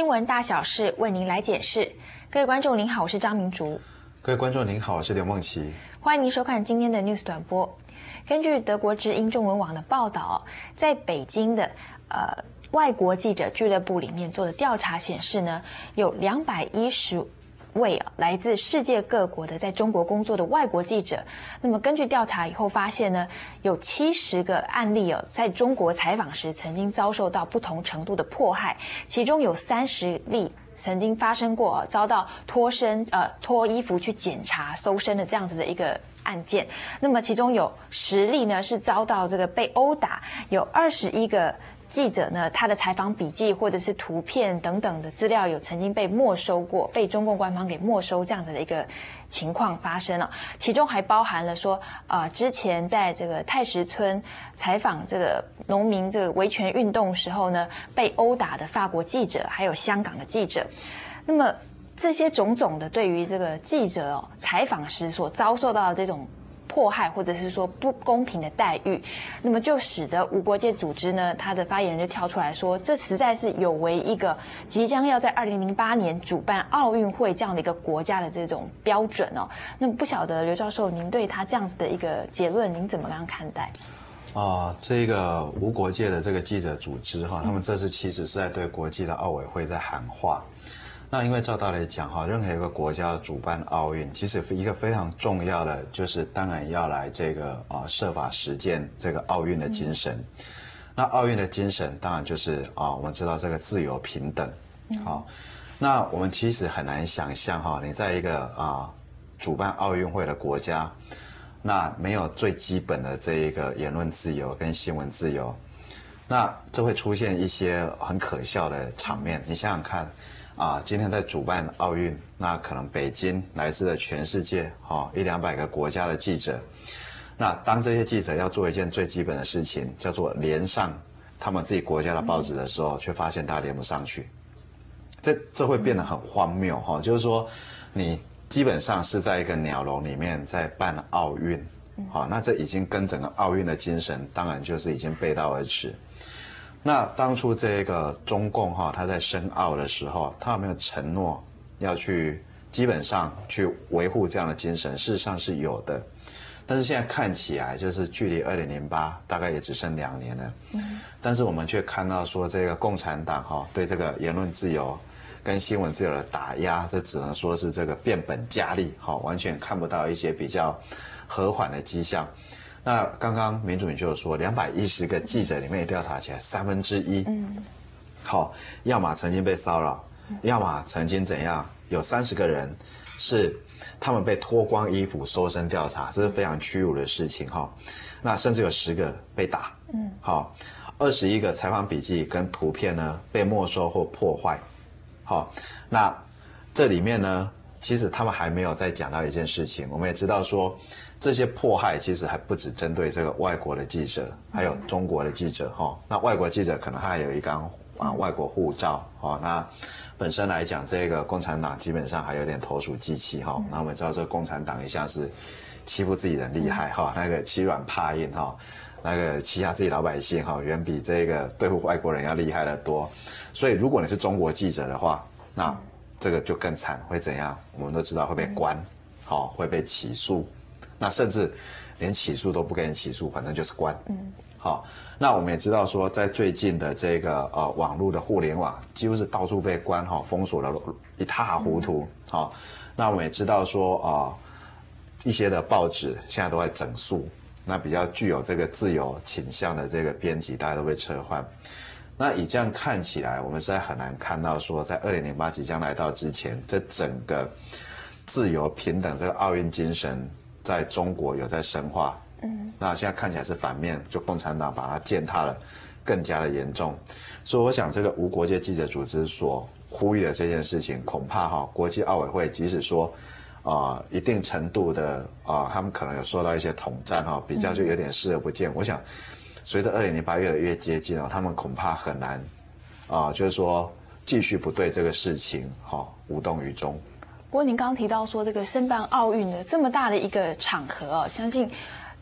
新闻大小事为您来解释。各位观众您好，我是张明竹。 各位观众您好，我是刘梦琪。 欢迎您收看今天的 News 短播。根据德国之音中文网的报道，在北京的外国记者俱乐部里面做的调查显示呢，有210位来自世界各国的在中国工作的外国记者。那么根据调查以后发现呢，有70个案例在中国采访时曾经遭受到不同程度的迫害，其中有30例曾经发生过遭到脱衣服去检查搜身的这样子的一个案件。那么其中有10例呢是遭到这个被殴打，有21个记者呢，他的采访笔记或者是图片等等的资料有曾经被没收过，被中共官方给没收这样子的一个情况发生了。其中还包含了说，之前在这个太石村采访这个农民这个维权运动时候呢，被殴打的法国记者，还有香港的记者。那么这些种种的对于这个记者采访时所遭受到的这种迫害或者是说不公平的待遇，那么就使得无国界组织呢，他的发言人就跳出来说，这实在是有违一个即将要在2008年主办奥运会这样的一个国家的这种标准哦。那么不晓得刘教授，您对他这样子的一个结论，您怎么样看待？ 这个无国界的这个记者组织哈，他们这次其实是在对国际的奥委会在喊话。那因为照道理讲哈，任何一个国家主办奥运，其实一个非常重要的就是当然要来这个设法实践这个奥运的精神。那奥运的精神当然就是我们知道这个自由平等。好，那我们其实很难想象哈，你在一个主办奥运会的国家，那没有最基本的这一个言论自由跟新闻自由，那这会出现一些很可笑的场面。你想想看。今天在主办奥运，那可能北京来自的全世界100-200个国家的记者，那当这些记者要做一件最基本的事情，叫做连上他们自己国家的报纸的时候，却发现他连不上去，这会变得很荒谬哈。就是说，你基本上是在一个鸟笼里面在办奥运，好，那这已经跟整个奥运的精神，当然就是已经背道而驰。那当初这个中共他在申奥的时候，他有没有承诺要去基本上去维护这样的精神？事实上是有的，但是现在看起来就是距离2008大概也只剩2年了。但是我们却看到说这个共产党对这个言论自由跟新闻自由的打压，这只能说是这个变本加厉，完全看不到一些比较和缓的迹象。那刚刚民主你就有说，210个记者里面调查起来1/3，要么曾经被骚扰，要么曾经怎样，有30个人是他们被脱光衣服搜身调查，这是非常屈辱的事情哈。那甚至有10个被打，21个采访笔记跟图片呢被没收或破坏，那这里面呢，其实他们还没有再讲到一件事情，我们也知道说。这些迫害其实还不只针对这个外国的记者，还有中国的记者那外国记者可能还有一张外国护照那本身来讲，这个共产党基本上还有点投鼠忌器那我们知道这个共产党一向是欺负自己人厉害那个欺软怕硬那个欺压自己老百姓远比这个对付外国人要厉害得多。所以如果你是中国记者的话，那这个就更惨，会怎样？我们都知道会被关会被起诉。那甚至连起诉都不给你起诉，反正就是关。那我们也知道说，在最近的这个网络的互联网，几乎是到处被关封锁的一塌糊涂。那我们也知道说一些的报纸现在都在整肃，那比较具有这个自由倾向的这个编辑，大家都被撤换。那以这样看起来，我们实在很难看到说，在2008即将来到之前，这整个自由平等这个奥运精神。在中国有在深化，那现在看起来是反面，就共产党把它践踏了，更加的严重。所以我想，这个无国界记者组织所呼吁的这件事情，恐怕国际奥委会即使说一定程度的他们可能有受到一些统战比较就有点视而不见。我想，随着2008越来越接近他们恐怕很难就是说继续不对这个事情无动于衷。 不过您刚刚提到说，这个申办奥运的这么大的一个场合相信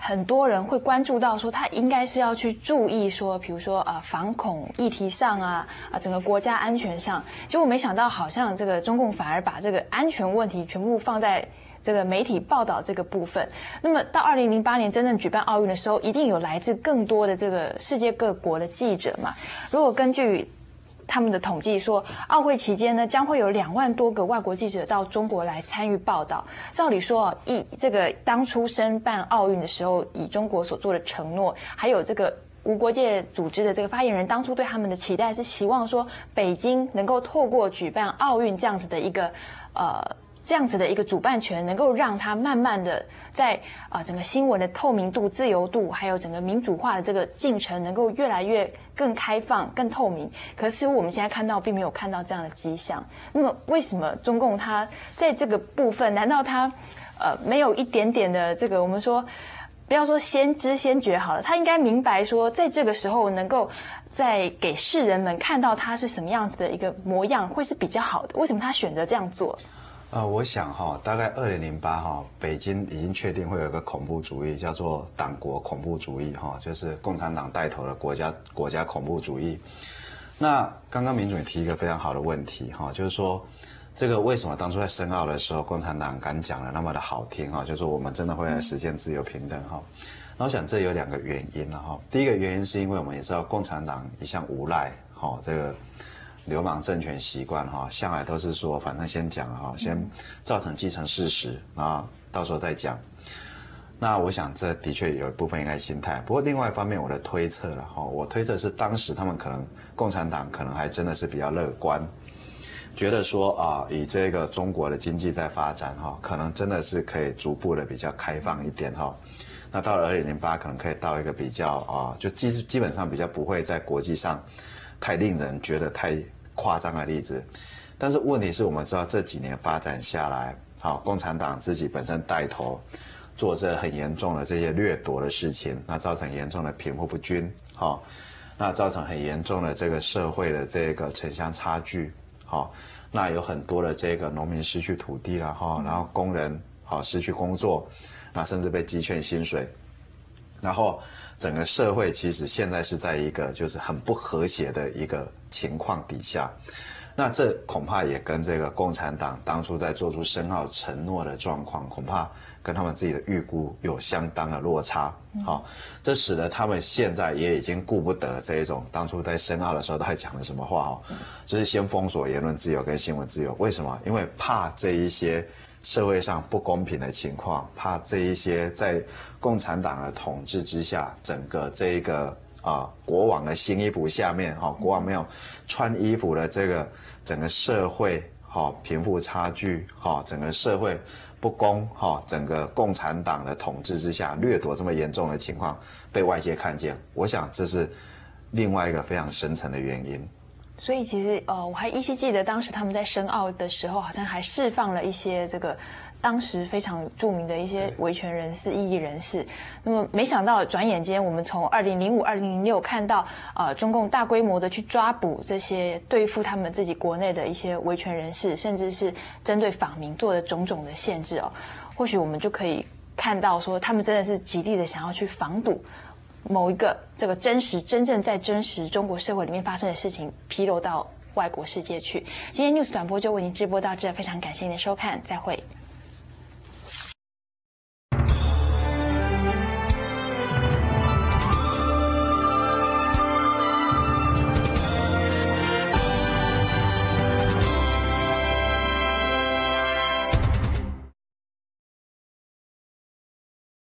很多人会关注到说，他应该是要去注意说，比如说反恐议题上整个国家安全上，结果没想到好像这个中共反而把这个安全问题全部放在这个媒体报道这个部分。那么到2008年真正举办奥运的时候，一定有来自更多的这个世界各国的记者嘛。如果根据他们的统计说，奥会期间呢，将会有2万多个外国记者到中国来参与报道。照理说这个当初申办奥运的时候，以中国所做的承诺，还有这个无国界组织的这个发言人当初对他们的期待，是希望说北京能够透过举办奥运这样子的一个主办权，能够让它慢慢的在整个新闻的透明度、自由度，还有整个民主化的这个进程，能够越来越更开放、更透明。可是似乎我们现在看到，并没有看到这样的迹象。那么，为什么中共它在这个部分，难道它没有一点点的这个我们说，不要说先知先觉好了，他应该明白说，在这个时候能够在给世人们看到他是什么样子的一个模样，会是比较好的。为什么他选择这样做？ 我想大概2008北京已经确定会有一个恐怖主义，叫做党国恐怖主义就是共产党带头的国家恐怖主义。那刚刚民主也提一个非常好的问题就是说这个为什么当初在申奥的时候，共产党敢讲的那么的好听就是说我们真的会来实现自由平等那我想这有2个原因第一个原因是因为我们也知道共产党一向无赖这个流氓政权习惯向来都是说反正先讲先造成既成事实，然后到时候再讲。那我想这的确有一部分应该心态，不过另外一方面我的推测了我推测是当时他们可能共产党可能还真的是比较乐观，觉得说以这个中国的经济在发展可能真的是可以逐步的比较开放一点那到了2008可能可以到一个比较就基本上比较不会在国际上太令人觉得太夸张的例子。但是问题是我们知道这几年发展下来共产党自己本身带头做这很严重的这些掠夺的事情，那造成严重的贫富不均那造成很严重的这个社会的这个城乡差距那有很多的这个农民失去土地了然后工人失去工作，那甚至被鸡劝薪水，然后整个社会其实现在是在一个就是很不和谐的一个情况底下。那这恐怕也跟这个共产党当初在做出申奥承诺的状况，恐怕跟他们自己的预估有相当的落差这使得他们现在也已经顾不得这一种当初在申奥的时候他还讲了什么话就是先封锁言论自由跟新闻自由。为什么？因为怕这一些社会上不公平的情况，怕这一些在共产党的统治之下，整个这一个国王的新衣服下面国王没有穿衣服的这个整个社会贫富差距整个社会不公整个共产党的统治之下掠夺这么严重的情况被外界看见，我想这是另外一个非常深层的原因。 所以其实我还依稀记得当时他们在申奥的时候，好像还释放了一些这个当时非常著名的一些维权人士、异议人士。那么没想到转眼间，我们从2005、2006看到中共大规模的去抓捕这些对付他们自己国内的一些维权人士，甚至是针对访民做的种种的限制或许我们就可以看到说，他们真的是极力的想要去防堵某一个这个真正在真实中国社会里面发生的事情披露到外国世界去。今天 News 短波就为您直播到这，非常感谢您的收看，再会。